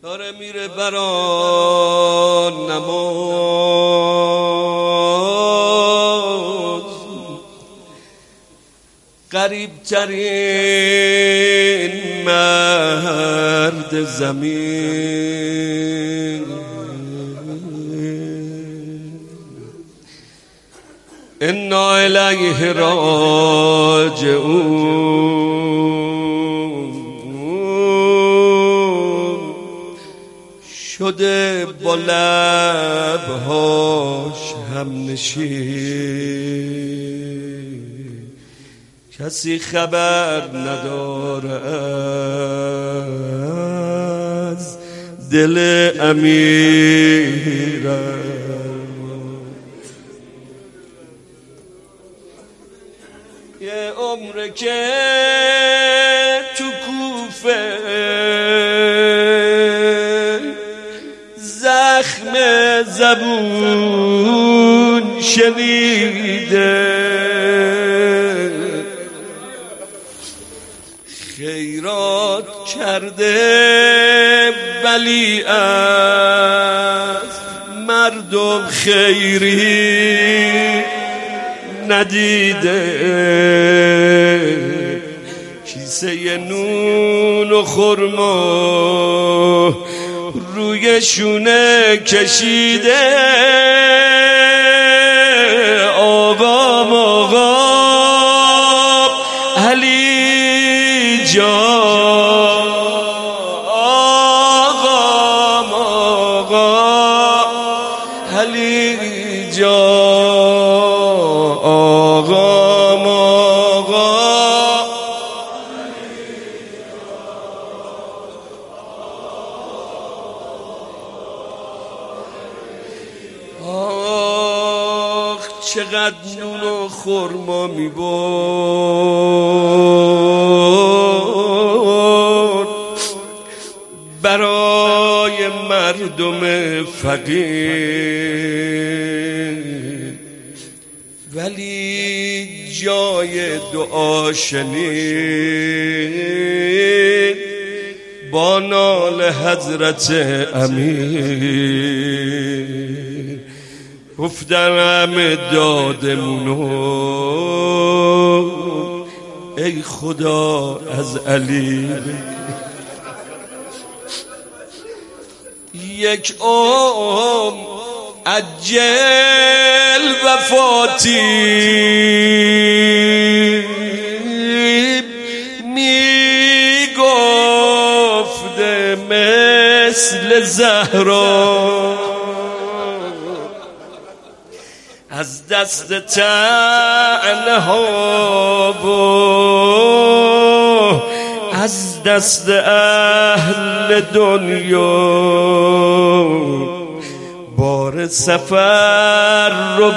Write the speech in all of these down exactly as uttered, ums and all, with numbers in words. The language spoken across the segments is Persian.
داره میره بران نماز، قریب ترین مرد زمین. انا الیه راجعون، شده با لبهاش هم نشین، کسی خبر نداره از دل امیرم. یه عمر که تو کوفه زخم زبون شنیده، خیرات کرده ولی از مردم خیری ندیده، کیسه نون و خرما روی شونه کشیده. آقا آقا علی جان، آقا آقا علی جان، آقا آقا آخ چقدر نون و خرما میبرد برای مردم فقیر، ولی جای دعا شنید با نال حضرت امیر. گفتم دادمونو ای خدا از علی، یک عمر عجل وفاتی میگفته مثل زهرا، از دست تنها و از دست اهل دنیا، بار سفر رو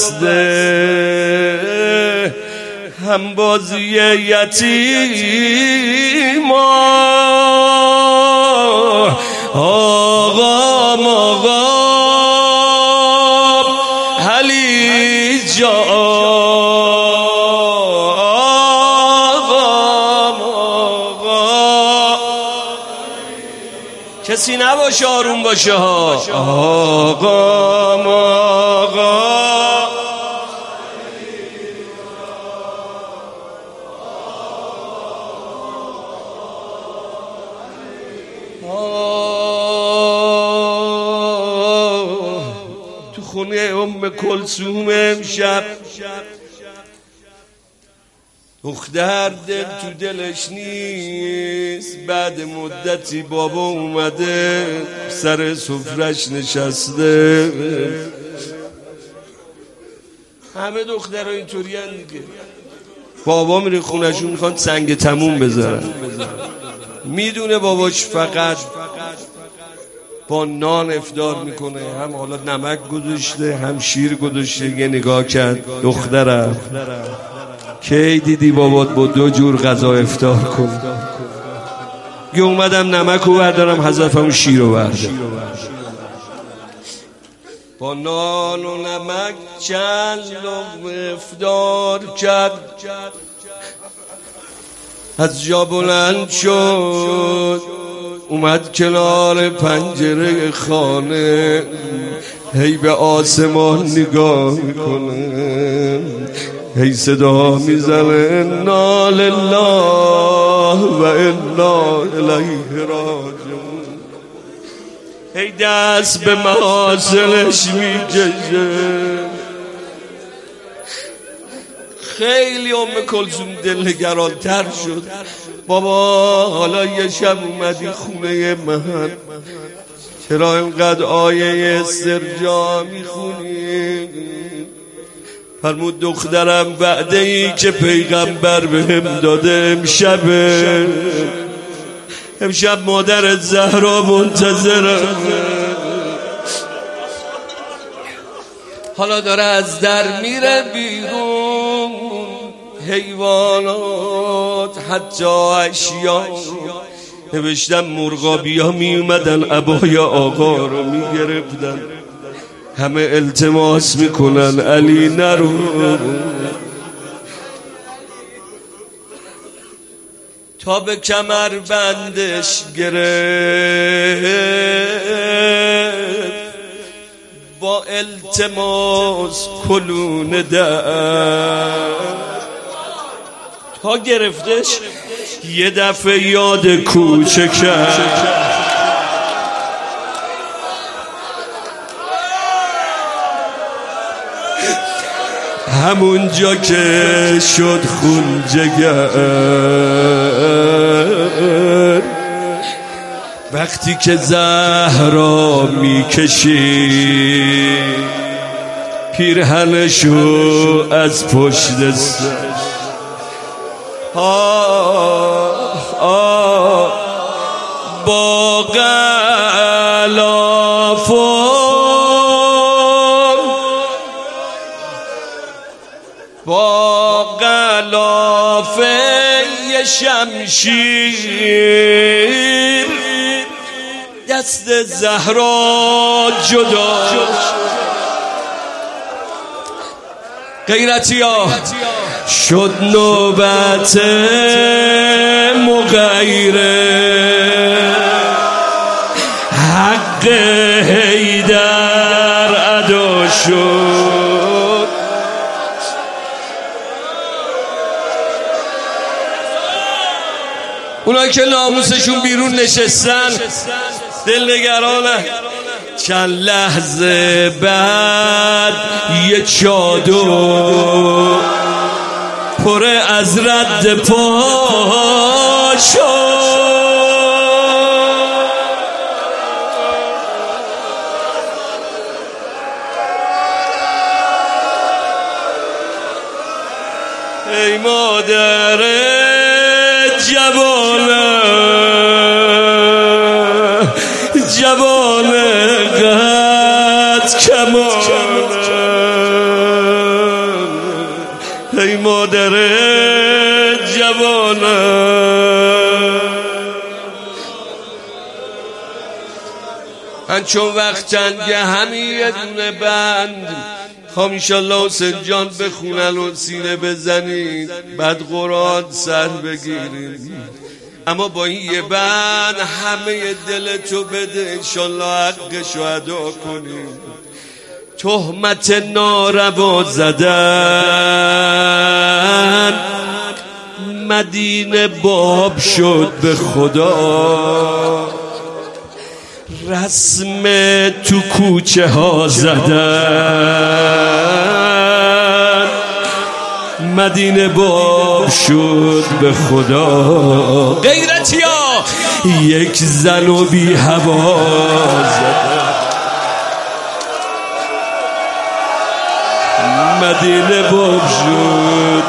بسته هم بازی یتیم. آقا آقا علی جان، آقا آقا کسی نباشه آروم باشه ها. آقا آقا تو خونه ام کلثوم امشب دختر دل تو دلش نیست، بعد مدتی بابا اومده سر سفرش نشسته. همه دخترها اینطوری هن دیگه، بابا میره خونشون میخوان سنگ تموم بذارن، میدونه باباش فقط با نان افطار میکنه، هم حالا نمک گذاشته هم شیر گذاشته. یه نگاه کرد دخترم کی دیدی بابات با دو جور غذا افطار کن؟ یه اومدم نمک رو بردارم حذفم شیر رو بردارم. با نان و نمک چند لقمه افطار کرد. از جا بلند شد اومد کنار پنجره خانه، هی به آسمان نگاه میکنه، هی صدا میزنه انا لله و انا الیه راجعون، هی دست به محاسنش میکشه. خیلی ام کلثوم دلنگران تر شد. بابا حالا یه شب اومدی خونه من، چرا اینقدر آیه استرجاع میخونی؟ فرمود دخترم وعده ای که پیغمبر بهم داده امشبه، امشب مادر زهرا منتظرم، حالا داره از در میره بیرون، حیوانات حتی اشیا نوشتم مرغابی ها می اومدن عبای آقا رو می گرفتن، همه التماس میکنن علی نرو. تا به کمر بندش گرفت، با التماس کلون در تا گرفتش، یه دفعه یاد کوچه کرد، همونجا که شد خون جگر، وقتی که زهرا میکشی پیرهنشو از پشت سر، آه آه با غلافون، با غلافه شمشیر دست زهرا جدا. غیرتیا شد نوبت مغیره، حق حیدر ادا شد، اونایی که ناموسشون بیرون نشستن دلنگرانه. چند لحظه بعد یه چادر پر از رد پا شد، ای مادر جوانه جوانه قد کمانه، ای مادر جوانه. من چون وقت چنگه همین یه دونه بند خوام انشالله حسین جان بخونن و سینه بزنید، بعد قرآن سر بگیرید، اما با این یه بند همه دلتو بده انشالله حقشو ادا کنید. تهمت ناروا زدن مدینه باب شد به خدا، رسم تو کوچه ها زدن مدینه باب شد به خدا. غیرتیا یک زن و بی هوا زدن مدینه باب شد.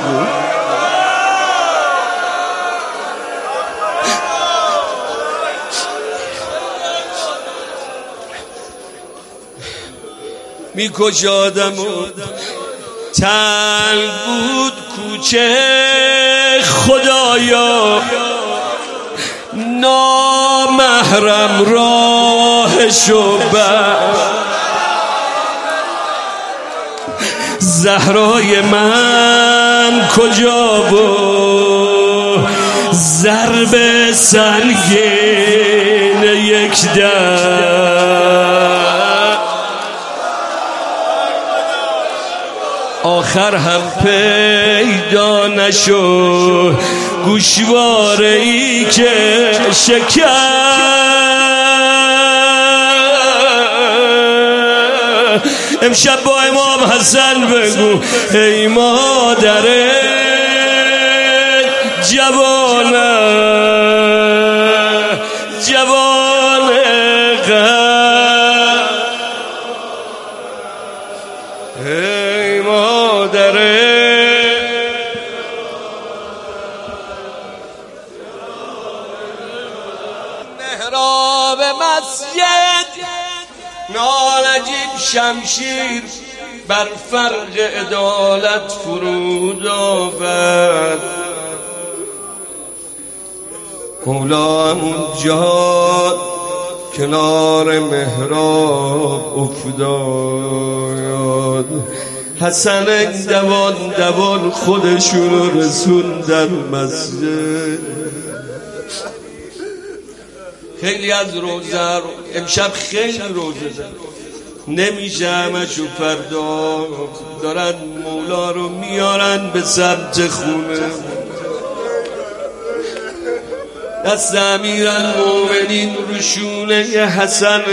میکش آدمو، تنگ بود کوچه خدایا، نامحرم راهشو بر، زهرای من کجا بود ضرب سنگین یک در آخر هم پیدا نشد گوشواره ای که شکر امشب با امام حسن بگو ای مادر جوان جوان غم ای مادر محراب مسجد نالجیب شمشیر بر فرق عدالت فرود آورد مولا اونجا کنار محراب افتاد حسن دوان دوان خودشون رسوندن مسجد خیلی از روزه رو امشب خیلی روزه دارن نمیشه همشو فردا دارن مولا رو میارن به سمت خونه دست امیرالمومنین رو شونه حسن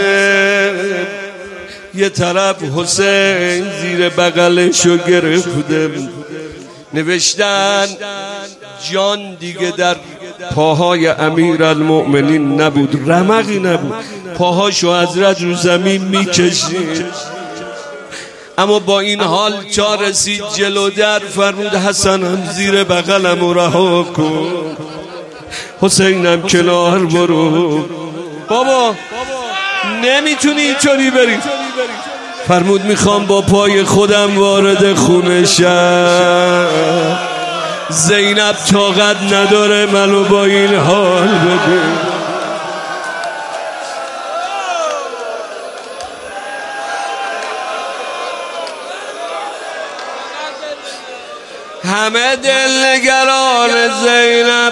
یه طرف حسین زیر بغلشو گرفته نوشتن جان دیگه در پاهای امیرالمومنین نبود رمقی نبود پاهاشو حضرت رو زمین میکشید اما با این حال چا رسید جلو در فرمود حسنم زیر بغلم رها کن حسینم کنار برو بابا نمیتونی اینطوری بری فرمود میخوام با پای خودم وارد خونه شم زینب طاقت نداره منو با این حال ببین همه دلنگران زینب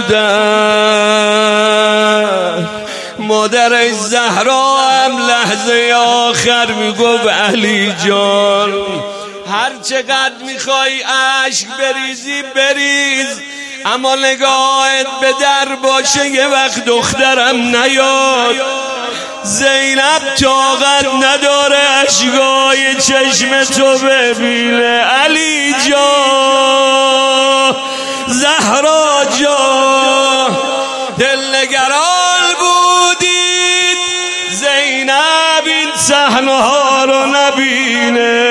بودن مادر زهرا هم لحظه آخر میگفت علی جان هر چقدر میخوای عشق بریزی بریز اما نگاهت به در باشه یه وقت دخترم نیاد زینب طاقت نداره اشکای چشم تو ببینه علی جان زهرا جان دلنگران بودید زینب این صحنه‌ها رو نبینه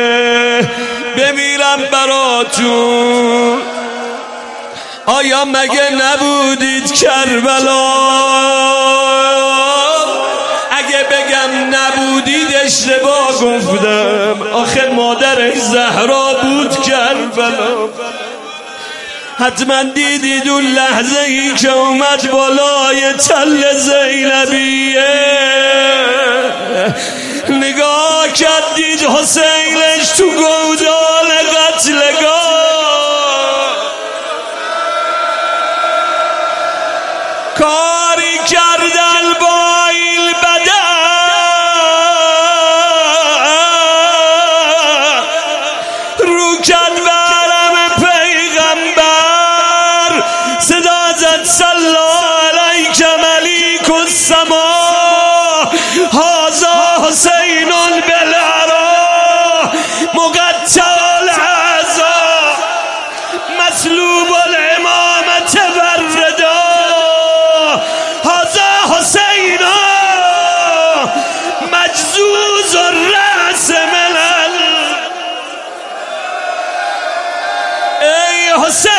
بمیرم براتون آیا مگه نبودید کربلا اگه بگم نبودید اشتباه گفتم آخه مادر زهرا بود کربلا حتما دیدید اون لحظه ای که اومد بالای تل زینبیه نگاه کردید حسینش تو گودال قتلگاه کاری کردن با این بدن رو کن برم پیغمبر صدا زد صلا علیک ملیک السما هذا حسین بالعرا مقطع العزا مسلوب الامامة والردا هذا حسین مجزوز الرأس من ای حسین